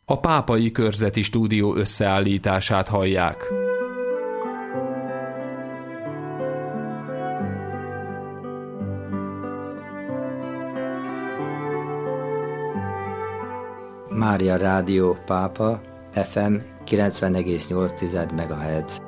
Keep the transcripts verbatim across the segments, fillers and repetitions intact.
A Pápai Körzeti Stúdió összeállítását hallják. Mária Rádió Pápa, ef em kilencven egész nyolc megahertz.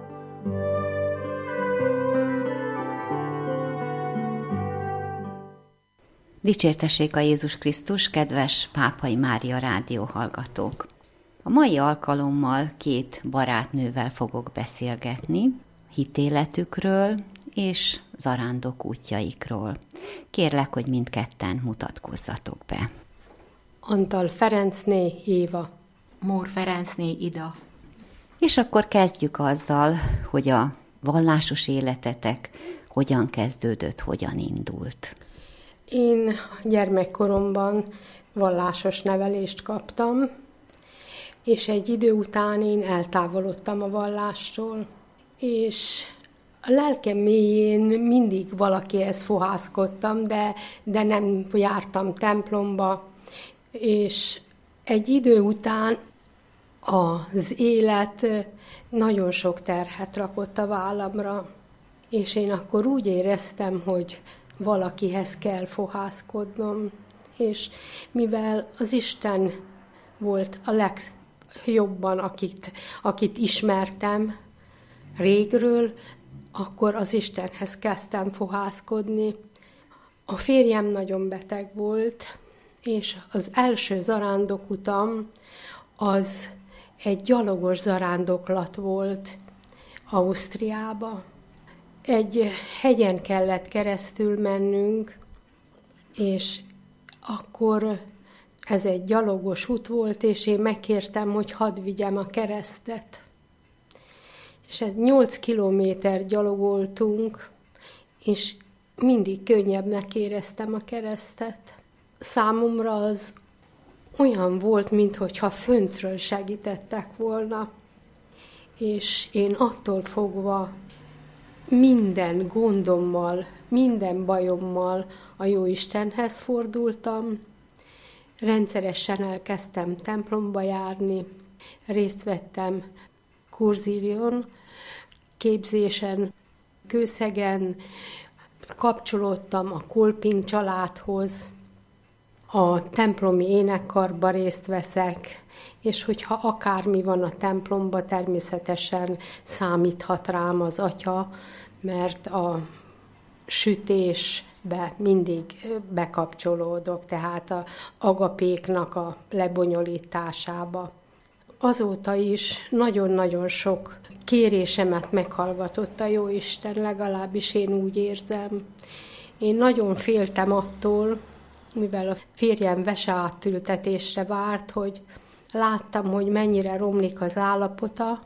Dicsértessék a Jézus Krisztus, kedves Pápai Mária Rádió hallgatók! A mai alkalommal két barátnővel fogok beszélgetni, hitéletükről és zarándok útjaikról. Kérlek, hogy mindketten mutatkozzatok be. Antal Ferencné Éva. Mór Ferencné Ida. És akkor kezdjük azzal, hogy a vallásos életetek hogyan kezdődött, hogyan indult. Én gyermekkoromban vallásos nevelést kaptam, és egy idő után én eltávolodtam a vallástól, és a lelkem mélyén mindig valakihez fohászkodtam, de, de nem jártam templomba, és egy idő után az élet nagyon sok terhet rakott a vállamra, és én akkor úgy éreztem, hogy valakihez kell fohászkodnom, és mivel az Isten volt a legjobban, akit, akit ismertem régről, akkor az Istenhez kezdtem fohászkodni. A férjem nagyon beteg volt, és az első zarándokutam az egy gyalogos zarándoklat volt Ausztriába. Egy hegyen kellett keresztül mennünk, és akkor ez egy gyalogos út volt, és én megkértem, hogy hadd vigyem a keresztet. És ez nyolc kilométer gyalogoltunk, és mindig könnyebbnek éreztem a keresztet. Számomra az olyan volt, minthogyha föntről segítettek volna, és én attól fogva minden gondommal, minden bajommal a Jóistenhez fordultam. Rendszeresen elkezdtem templomba járni, részt vettem kurzílion, képzésen, Kőszegen, kapcsolódtam a Kolping családhoz, a templomi énekkarba részt veszek, és hogyha akármi van a templomba, természetesen számíthat rám az atya, mert a sütésbe mindig bekapcsolódok, tehát a agapéknak a lebonyolításába. Azóta is nagyon-nagyon sok kérésemet meghallgatott a Jóisten, legalábbis én úgy érzem. Én nagyon féltem attól, mivel a férjem veseátültetésre várt, hogy láttam, hogy mennyire romlik az állapota,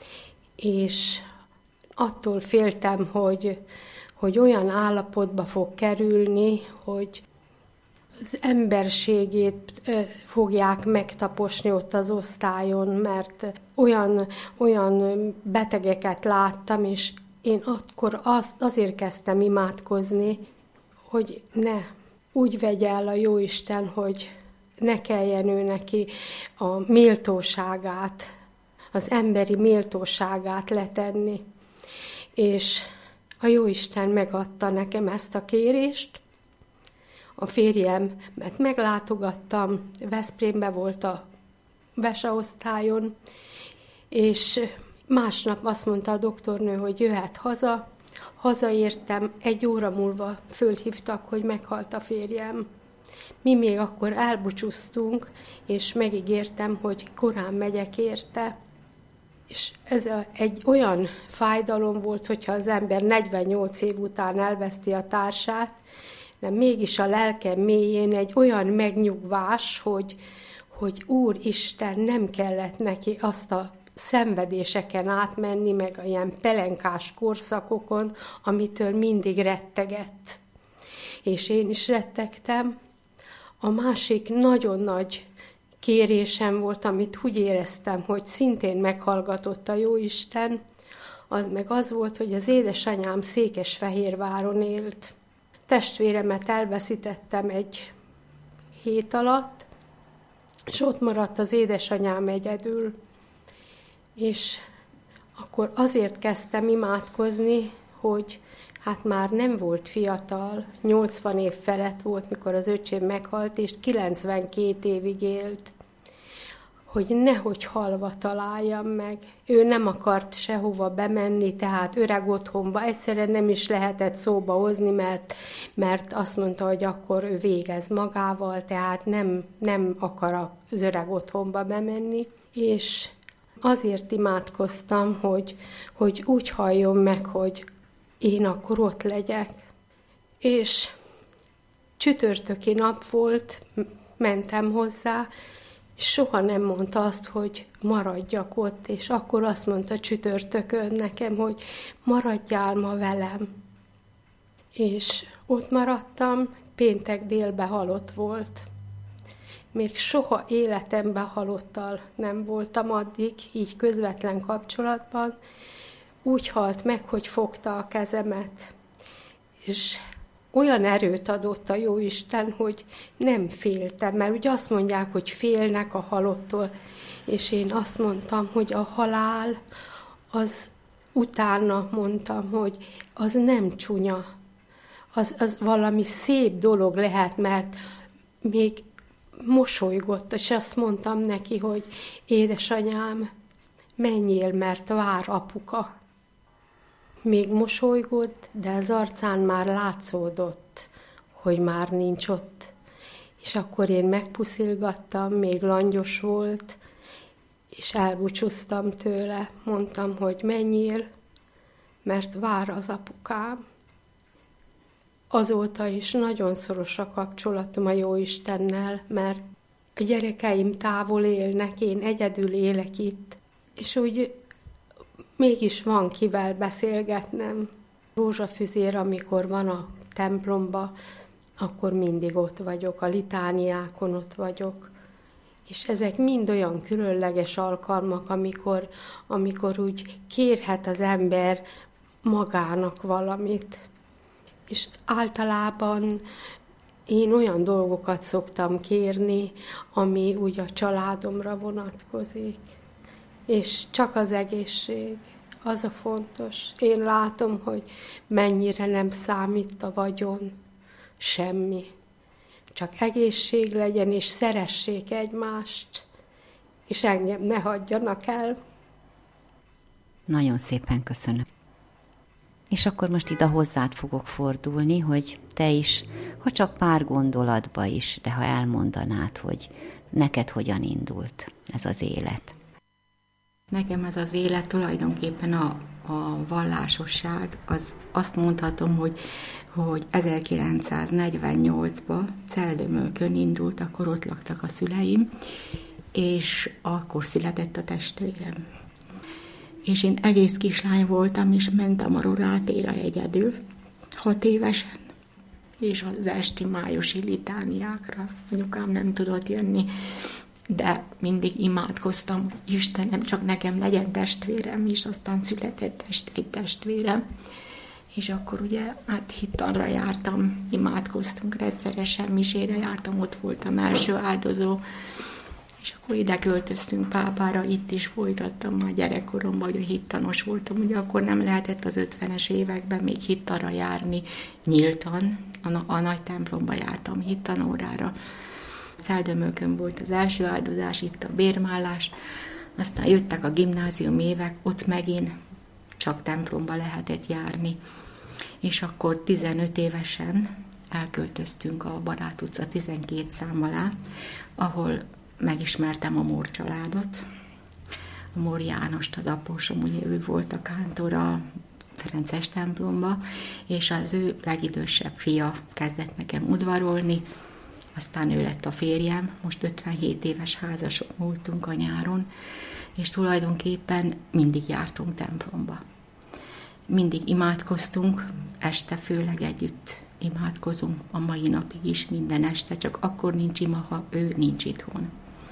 és attól féltem, hogy, hogy olyan állapotba fog kerülni, hogy az emberségét fogják megtaposni ott az osztályon, mert olyan, olyan betegeket láttam, és én akkor az, azért kezdtem imádkozni, hogy ne úgy vegye el a Jóisten, hogy ne kelljen ő neki a méltóságát, az emberi méltóságát letenni. És a Jóisten megadta nekem ezt a kérést. A férjemet meglátogattam, Veszprémbe volt a veseosztályon, és másnap azt mondta a doktornő, hogy jöhet haza. Hazaértem, egy óra múlva fölhívtak, hogy meghalt a férjem. Mi még akkor elbúcsúztunk, és megígértem, hogy korán megyek érte. És ez a, egy olyan fájdalom volt, hogyha az ember negyvennyolc év után elveszti a társát, de mégis a lelkem mélyén egy olyan megnyugvás, hogy, hogy Úristen, nem kellett neki azt a szenvedéseken átmenni, meg a ilyen pelenkás korszakokon, amitől mindig rettegett. És én is rettegtem. A másik nagyon nagy kérésem volt, amit úgy éreztem, hogy szintén meghallgatott a Jóisten, az meg az volt, hogy az édesanyám Székesfehérváron élt. Testvéremet elveszítettem egy hét alatt, és ott maradt az édesanyám egyedül. És akkor azért kezdtem imádkozni, hogy hát már nem volt fiatal, nyolcvan év felett volt, mikor az öcsém meghalt, és kilencvenkét évig élt, hogy nehogy halva találjam meg. Ő nem akart sehova bemenni, tehát öreg otthonba. Egyszerűen nem is lehetett szóba hozni, mert, mert azt mondta, hogy akkor ő végez magával, tehát nem, nem akar az öreg otthonba bemenni. És azért imádkoztam, hogy, hogy úgy halljon meg, hogy én akkor ott legyek. És csütörtöki nap volt, mentem hozzá, és soha nem mondta azt, hogy maradjak ott, és akkor azt mondta csütörtökön nekem, hogy maradjál ma velem. És ott maradtam, péntek délben halott volt. Még soha életemben halottal nem voltam addig, így közvetlen kapcsolatban. Úgy halt meg, hogy fogta a kezemet. És olyan erőt adott a Jóisten, hogy nem féltem, mert ugye azt mondják, hogy félnek a halottól, és én azt mondtam, hogy a halál, az utána mondtam, hogy az nem csúnya, az, az valami szép dolog lehet, mert még mosolygott, és azt mondtam neki, hogy édesanyám, menjél, mert vár apuka. Még mosolygott, de az arcán már látszódott, hogy már nincs ott. És akkor én megpuszilgattam, még langyos volt, és elbúcsúztam tőle. Mondtam, hogy menjél, mert vár az apukám. Azóta is nagyon szoros a kapcsolatom a Jóistennel, mert a gyerekeim távol élnek, én egyedül élek itt, és úgy mégis van kivel beszélgetnem. Rózsafüzér, amikor van a templomba, akkor mindig ott vagyok, a litániákon ott vagyok. És ezek mind olyan különleges alkalmak, amikor, amikor úgy kérhet az ember magának valamit. És általában én olyan dolgokat szoktam kérni, ami úgy a családomra vonatkozik. És csak az egészség, az a fontos. Én látom, hogy mennyire nem számít a vagyon, semmi. Csak egészség legyen, és szeressék egymást, és engem ne hagyjanak el. Nagyon szépen köszönöm. És akkor most ide hozzád fogok fordulni, hogy te is, ha csak pár gondolatba is, de ha elmondanád, hogy neked hogyan indult ez az élet. Nekem ez az élet tulajdonképpen a, a vallásosság, az azt mondhatom, hogy, hogy ezerkilencszáznegyvennyolcban Celdömölkön indult, akkor ott laktak a szüleim, és akkor született a testvérem. És én egész kislány voltam, és mentem a Rorátére egyedül, hat évesen, és az esti májusi litániákra. Anyukám nem tudott jönni, de mindig imádkoztam, Istenem, csak nekem legyen testvérem, és aztán született egy testvérem. És akkor ugye, hát hittanra jártam, imádkoztunk rendszeresen, misére jártam, ott voltam első áldozó, és akkor ide költöztünk Pápára, itt is folytattam már gyerekkoromban, hogy hittanos voltam, ugye akkor nem lehetett az ötvenes években még hittanra járni nyíltan, a, a nagy templomba jártam hittanórára. Celdömölkön volt az első áldozás, itt a bérmállás, aztán jöttek a gimnázium évek, ott megint csak templomba lehetett járni. És akkor tizenöt évesen elköltöztünk a Barát utca tizenkét szám alá, ahol megismertem a Mór családot. A Mór Jánost, az apósom, ugye ő volt a kántor a Ferences templomba, és az ő legidősebb fia kezdett nekem udvarolni, aztán ő lett a férjem, most ötvenhét éves házasok voltunk a nyáron, és tulajdonképpen mindig jártunk templomba. Mindig imádkoztunk, este főleg együtt imádkozunk, a mai napig is minden este, csak akkor nincs ima, ha ő nincs itthon.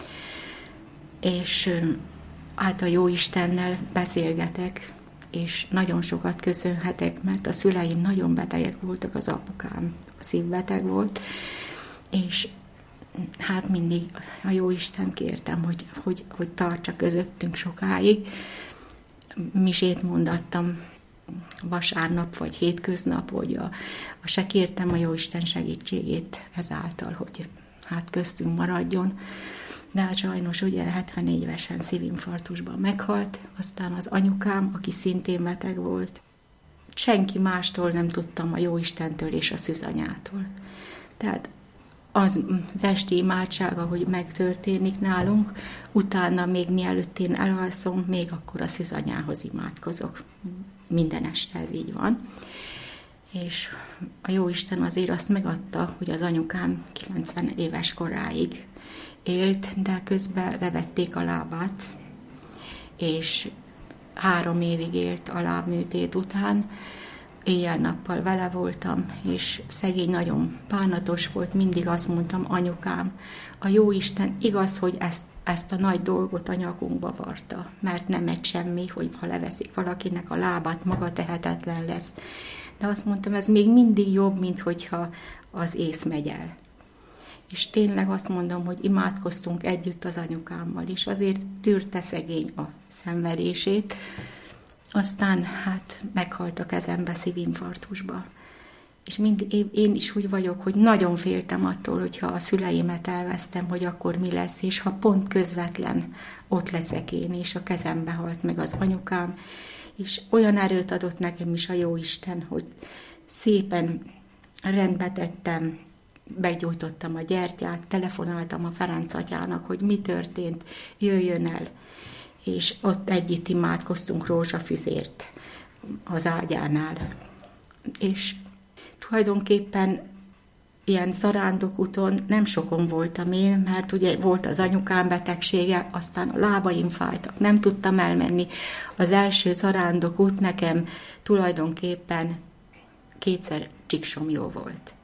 És hát a Jóistennel beszélgetek, és nagyon sokat köszönhetek, mert a szüleim nagyon betegek voltak, az apukám szívbeteg volt, és hát mindig a Jóisten kértem, hogy, hogy, hogy tartsa közöttünk sokáig. Misét mondattam vasárnap vagy hétköznap, hogy a, a se kértem a Jóisten segítségét ezáltal, hogy hát köztünk maradjon. De hát sajnos ugye hetvenégy évesen szívinfarktusban meghalt, aztán az anyukám, aki szintén beteg volt. Senki mástól nem tudtam, a Jóistentől és a szűzanyától. Tehát az, az esti imádsága, hogy megtörténik nálunk, utána még mielőtt én elalszom, még akkor a szűzanyához imádkozok. Minden este ez így van. És a Jóisten azért azt megadta, hogy az anyukám kilencven éves koráig élt, de közben levették a lábát, és három évig élt a lábműtét után. Éjjel-nappal vele voltam, és szegény nagyon bánatos volt, mindig azt mondtam, anyukám, a Jóisten igaz, hogy ezt, ezt a nagy dolgot a nyakunkba varta, mert nem egy semmi, hogy ha leveszik valakinek a lábát, maga tehetetlen lesz. De azt mondtam, ez még mindig jobb, mint hogyha az ész megy el. És tényleg azt mondom, hogy imádkoztunk együtt az anyukámmal, és azért tűrte szegény a szenvedését. Aztán hát meghalt a kezembe szívinfarktusba. És mindig én is úgy vagyok, hogy nagyon féltem attól, hogyha a szüleimet elvesztem, hogy akkor mi lesz, és ha pont közvetlen ott leszek én, és a kezembe halt meg az anyukám, és olyan erőt adott nekem is a Jóisten, hogy szépen rendbe tettem, meggyújtottam a gyertyát, telefonáltam a Ferenc atyának, hogy mi történt, jöjjön el. És ott együtt imádkoztunk rózsafüzért az ágyánál. És tulajdonképpen ilyen zarándokúton nem sokon voltam én, mert ugye volt az anyukám betegsége, aztán a lábaim fájtak, nem tudtam elmenni. Az első zarándokút nekem tulajdonképpen kétszer Csíksomlyó volt.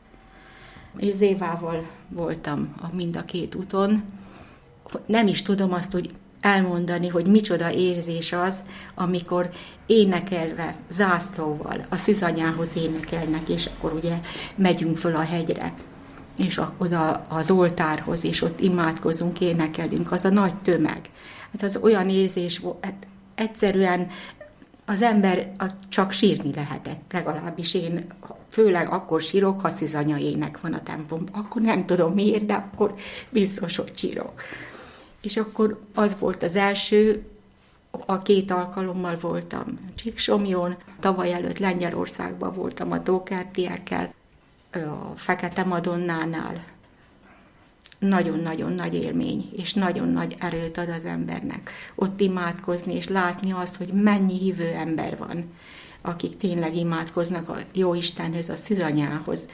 És Zévával voltam a mind a két úton. Nem is tudom azt, hogy elmondani, hogy micsoda érzés az, amikor énekelve, zászlóval a szűzanyához énekelnek, és akkor ugye megyünk föl a hegyre, és oda az oltárhoz, és ott imádkozunk, énekelünk, az a nagy tömeg. Hát az olyan érzés volt, hát egyszerűen az ember csak sírni lehetett, legalábbis én, főleg akkor sírok, ha szűzanya ének van a templomban, akkor nem tudom miért, de akkor biztos, hogy sírok. És akkor az volt az első, a két alkalommal voltam Csíksomlyón, tavaly előtt Lengyelországban voltam a Tókertiekkel, a Fekete Madonnánál. Nagyon-nagyon nagy élmény, és nagyon nagy erőt ad az embernek ott imádkozni, és látni azt, hogy mennyi hívő ember van, akik tényleg imádkoznak a Jóistenhöz, a szűzanyához.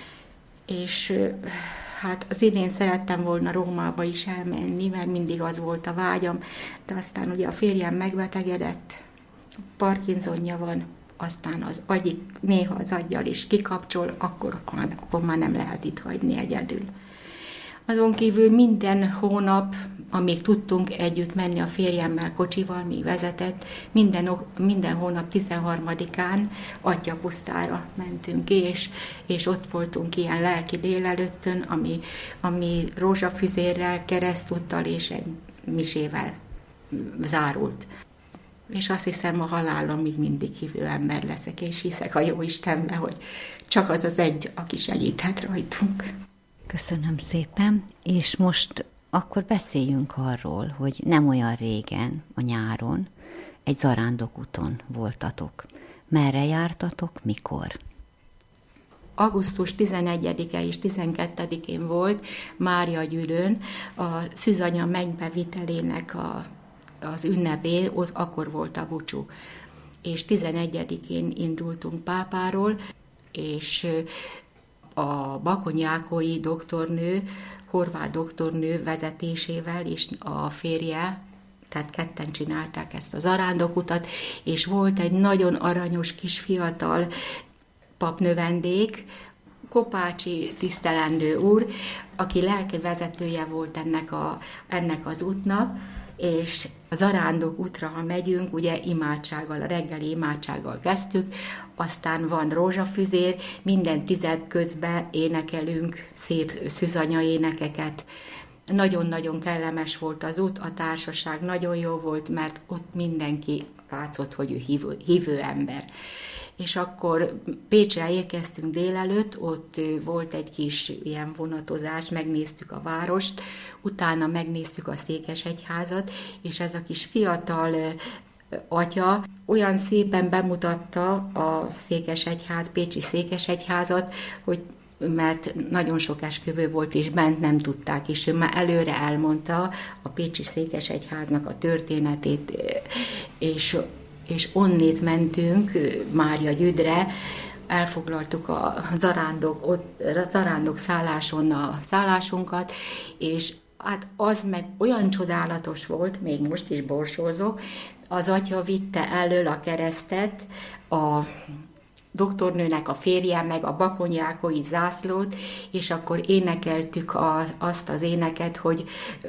És hát az idén szerettem volna Rómába is elmenni, mert mindig az volt a vágyam, de aztán ugye a férjem megbetegedett, Parkinsonja van, aztán az agyik, néha az aggyal is kikapcsol, akkor, akkor már nem lehet itt hagyni egyedül. Azon kívül minden hónap, amíg tudtunk együtt menni a férjemmel kocsival, mi vezetett, minden, minden hónap tizenharmadikán Atyjapusztára mentünk, és, és ott voltunk ilyen lelki délelőttön, ami, ami rózsafüzérrel, keresztúttal és egy misével zárult. És azt hiszem, a halálomig mindig hívő ember leszek, és hiszek a Jóistenbe, hogy csak az az egy, aki segíthet rajtunk. Köszönöm szépen, és most akkor beszéljünk arról, hogy nem olyan régen, a nyáron, egy zarándokúton voltatok. Merre jártatok, mikor? augusztus tizenegyedike és tizenkettedikén volt Máriagyűlőn a szűzanya mennybevitelének a, az ünnepén, az akkor volt a búcsú. És tizenegyedikén indultunk Pápáról, és a Bakony-Jákói doktornő, horvát doktornő vezetésével, és a férje, tehát ketten csinálták ezt az zarándokutat, és volt egy nagyon aranyos kis fiatal papnövendék, Kopácsi tisztelendő úr, aki lelki vezetője volt ennek, a, ennek az útnak, és a Zarándok útra, ha megyünk, ugye imádsággal, a reggeli imádsággal kezdtük, aztán van rózsafüzér, minden tized közben énekelünk szép szűzanya énekeket. Nagyon-nagyon kellemes volt az út, a társaság nagyon jó volt, mert ott mindenki látszott, hogy ő hívő, hívő ember. És akkor Pécsre érkeztünk délelőtt, ott volt egy kis ilyen vonatozás, megnéztük a várost, utána megnéztük a székesegyházat, és ez a kis fiatal atya olyan szépen bemutatta a székesegyház, pécsi székesegyházat, hogy mert nagyon sok esküvő volt, és bent nem tudták, és ő már előre elmondta a pécsi székesegyháznak a történetét, és, és onnét mentünk Mária Gyüdre, elfoglaltuk a zarándok, ott, a zarándok szálláson a szállásunkat, és hát az meg olyan csodálatos volt, még most is borsózok, az atya vitte elől a keresztet, a doktornőnek a férje, meg a bakonyákói zászlót, és akkor énekeltük a, azt az éneket, hogy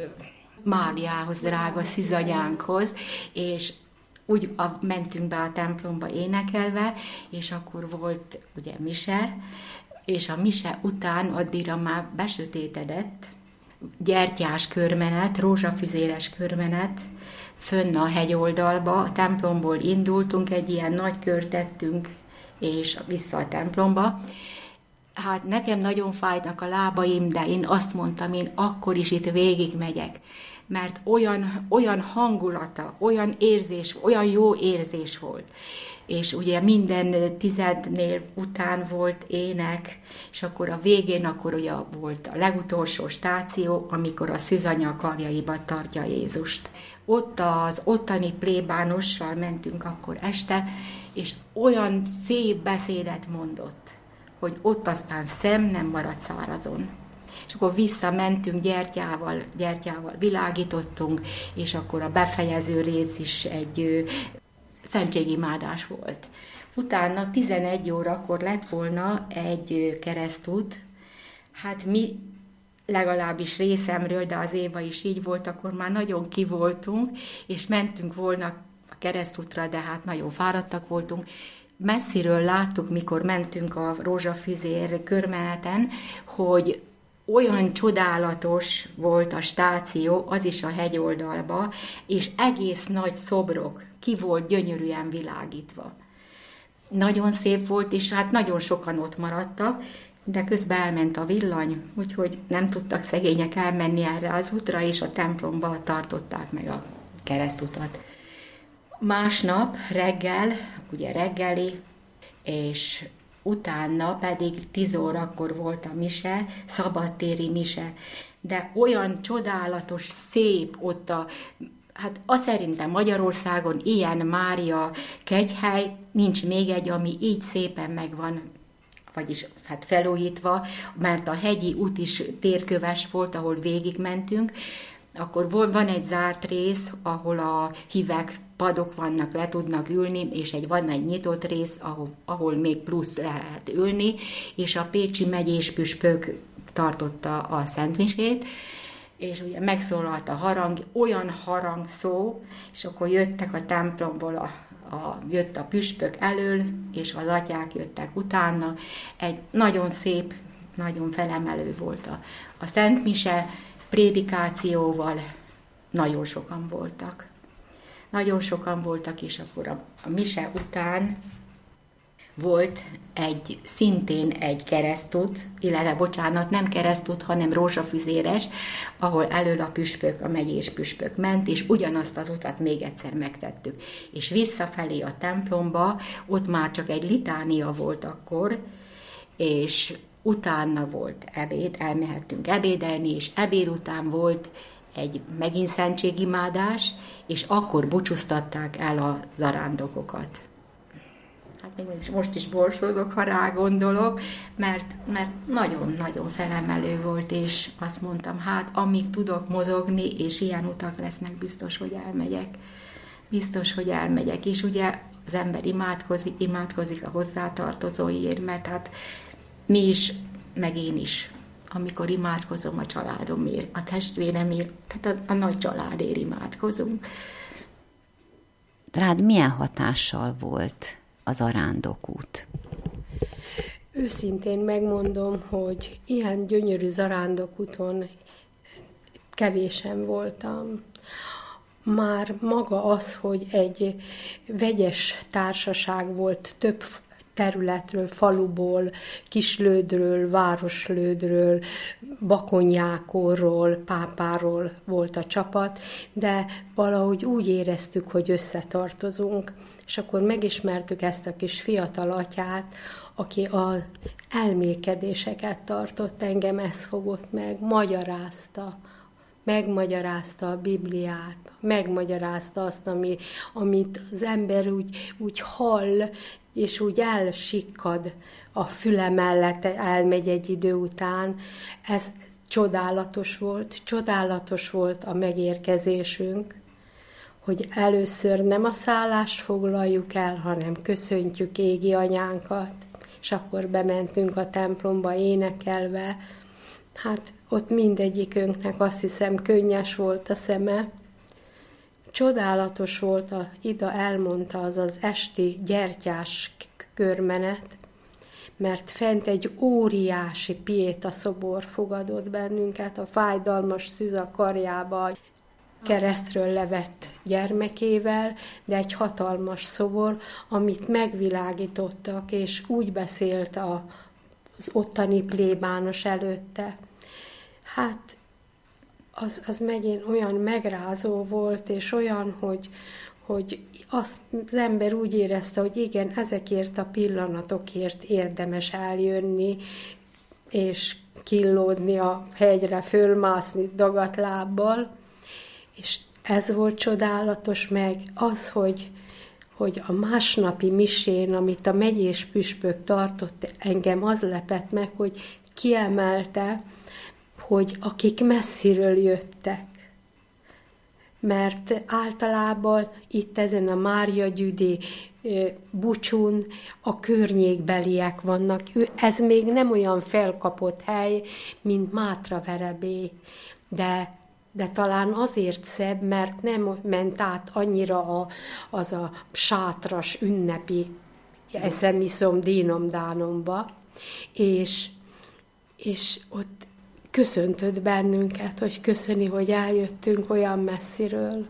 Máriához, drága szűzanyánkhoz, és úgy a, mentünk be a templomba énekelve, és akkor volt ugye mise, és a mise után addigra már besötétedett, gyertyás körmenet, rózsafüzéres körmenet, fönn a hegyoldalba, a templomból indultunk, egy ilyen nagy kört tettünk, és vissza a templomba. Hát nekem nagyon fájnak a lábaim, de én azt mondtam, én akkor is itt végigmegyek, mert olyan, olyan hangulata, olyan érzés, olyan jó érzés volt. És ugye minden tizednél után volt ének, és akkor a végén akkor ugye volt a legutolsó stáció, amikor a szűzanya karjaiba tartja Jézust. Ott az ottani plébánossal mentünk akkor este, és olyan szép beszédet mondott, hogy ott aztán szem nem maradt szárazon. És akkor visszamentünk gyertyával, gyertyával világítottunk, és akkor a befejező rész is egy szentségimádás volt. Utána tizenegy órakor lett volna egy keresztút, hát mi legalábbis részemről, de az Éva is így volt, akkor már nagyon kivoltunk, és mentünk volna a keresztútra, de hát nagyon fáradtak voltunk. Messziről láttuk, mikor mentünk a rózsafüzér körmeneten, hogy olyan csodálatos volt a stáció, az is a hegyoldalba, és egész nagy szobrok, ki volt gyönyörűen világítva. Nagyon szép volt, és hát nagyon sokan ott maradtak, de közben elment a villany, úgyhogy nem tudtak szegények elmenni erre az útra, és a templomba tartották meg a keresztutat. Másnap reggel, ugye reggeli, és utána pedig tíz órakor volt a mise, szabadtéri mise, de olyan csodálatos, szép ott a, hát azt szerintem Magyarországon ilyen Mária kegyhely, nincs még egy, ami így szépen megvan, vagyis hát felújítva, mert a hegyi út is térköves volt, ahol végigmentünk, akkor van egy zárt rész, ahol a hívek padok vannak, le tudnak ülni, és egy, van egy nyitott rész, ahol, ahol még plusz lehet ülni, és a pécsi megyés püspök tartotta a szentmisét, és ugye megszólalt a harang, olyan harangszó, és akkor jöttek a templomból, a, a, jött a püspök elől, és az atyák jöttek utána. Egy nagyon szép, nagyon felemelő volt a, a szentmise, prédikációval nagyon sokan voltak. Nagyon sokan voltak, és akkor a, a mise után volt egy, szintén egy keresztút, illetve bocsánat, nem keresztút, hanem rózsafüzéres, ahol elől a püspök, a megyés püspök ment, és ugyanazt az utat még egyszer megtettük. És visszafelé a templomba, ott már csak egy litánia volt akkor, és utána volt ebéd, elmehettünk ebédelni, és ebéd után volt egy megint szentségimádás, és akkor búcsúztatták el a zarándokokat. Hát még most is borsózok, ha rá gondolok, mert, mert nagyon-nagyon felemelő volt, és azt mondtam, hát amíg tudok mozogni, és ilyen utak lesznek, biztos, hogy elmegyek. Biztos, hogy elmegyek. És ugye az ember imádkozik, imádkozik a hozzátartozóiért, mert hát mi is, meg én is amikor imádkozom a családomért, a testvéremért, tehát a, a nagy családért imádkozunk. Rád milyen hatással volt az arándokút? Őszintén megmondom, hogy ilyen gyönyörű zarándokúton kevésen voltam. Már maga az, hogy egy vegyes társaság volt, több területről, faluból, Kislődről, Városlődről, Bakonyákorról, Pápáról volt a csapat, de valahogy úgy éreztük, hogy összetartozunk, és akkor megismertük ezt a kis fiatal atyát, aki az elmélkedéseket tartott, engem ez fogott meg, magyarázta, megmagyarázta a Bibliát, megmagyarázta azt, ami, amit az ember úgy, úgy hall, és úgy elsikkad a füle mellett, elmegy egy idő után. Ez csodálatos volt, csodálatos volt a megérkezésünk, hogy először nem a szállást foglaljuk el, hanem köszöntjük égi anyánkat, és akkor bementünk a templomba énekelve. Hát ott mindegyikünknek azt hiszem könnyes volt a szeme. Csodálatos volt, a Ida elmondta, az az esti gyertyás körmenet, mert fent egy óriási piéta szobor fogadott bennünket, a fájdalmas szűz a karjába, keresztről levett gyermekével, de egy hatalmas szobor, amit megvilágítottak, és úgy beszélt a, az ottani plébános előtte. Hát az, az megint olyan megrázó volt, és olyan, hogy, hogy az, az ember úgy érezte, hogy igen, ezekért a pillanatokért érdemes eljönni, és killódni a hegyre, fölmászni dagatlábbal, és ez volt csodálatos, meg az, hogy, hogy a másnapi misén, amit a megyés püspök tartott, engem az lepett meg, hogy kiemelte, hogy akik messziről jöttek. Mert általában itt ezen a Mária-Gyüdi bucsún a környékbeliek vannak. Ez még nem olyan felkapott hely, mint Mátraverebé, de de talán azért szebb, mert nem ment át annyira a, az a sátras, ünnepi eszem, iszom, dínom, dánomba, és, és ott köszöntött bennünket, hogy köszöni, hogy eljöttünk olyan messziről.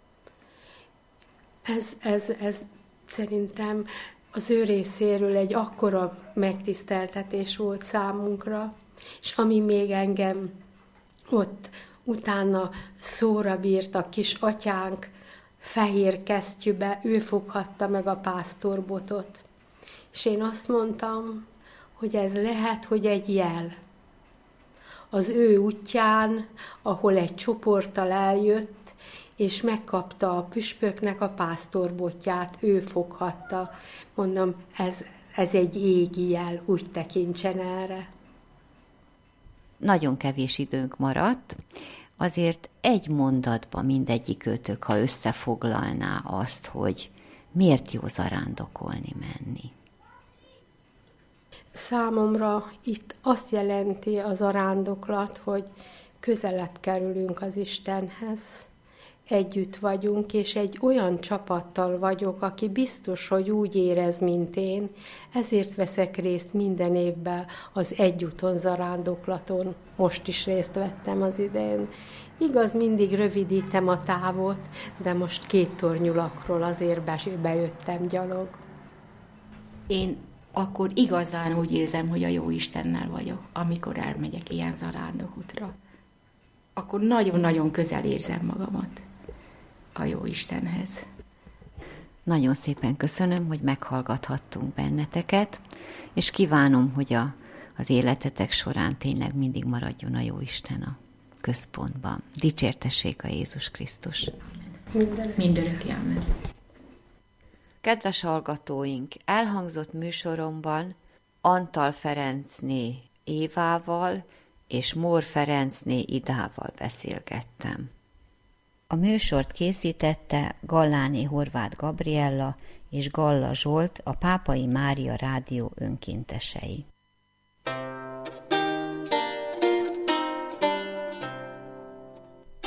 Ez, ez, ez szerintem az ő részéről egy akkora megtiszteltetés volt számunkra, és ami még engem ott utána szóra bírt a kis atyánk fehér kesztyűbe, ő foghatta meg a pásztorbotot. És én azt mondtam, hogy ez lehet, hogy egy jel. Az ő útján, ahol egy csoporttal eljött, és megkapta a püspöknek a pásztorbotját, ő foghatta. Mondom, ez, ez egy égi jel, úgy tekintsen erre. Nagyon kevés időnk maradt, azért egy mondatban mindegyikőtök, ha összefoglalná azt, hogy miért jó zarándokolni menni. Számomra itt azt jelenti az arándoklat, hogy közelebb kerülünk az Istenhez, együtt vagyunk, és egy olyan csapattal vagyok, aki biztos, hogy úgy érez, mint én, ezért veszek részt minden évben az egyúton zarándoklaton. Most is részt vettem az idején. Igaz, mindig rövidítem a távot, de most két tornyulakról azért bejöttem gyalog. Én akkor igazán úgy érzem, hogy a jó Istennel vagyok, amikor elmegyek ilyen zarándokútra. Akkor nagyon-nagyon közel érzem magamat a jó Istenhez. Nagyon szépen köszönöm, hogy meghallgathattunk benneteket, és kívánom, hogy a, az életetek során tényleg mindig maradjon a jó Isten a központban. Dicsértessék a Jézus Krisztus. Minden. Mindörökké, amen. Kedves hallgatóink, elhangzott műsoromban Antal Ferencné Évával és Mór Ferencné Idával beszélgettem. A műsort készítette Galláné Horváth Gabriella és Galla Zsolt, a Pápai Mária Rádió önkéntesei.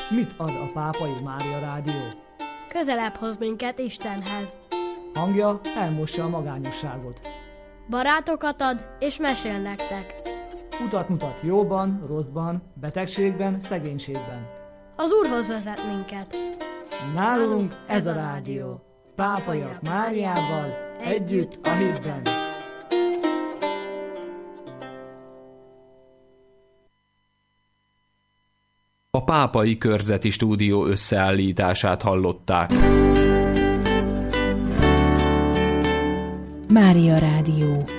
Mit ad a Pápai Mária Rádió? Közelebb hoz minket Istenhez. Hangja elmossa a magányosságot. Barátokat ad és mesél nektek. Utat mutat jóban, rosszban, betegségben, szegénységben. Az Úrhoz vezet minket. Nálunk ez a rádió. Pápaiak Máriával együtt a hitben. A Pápai Körzeti Stúdió összeállítását hallották. Mária Rádió.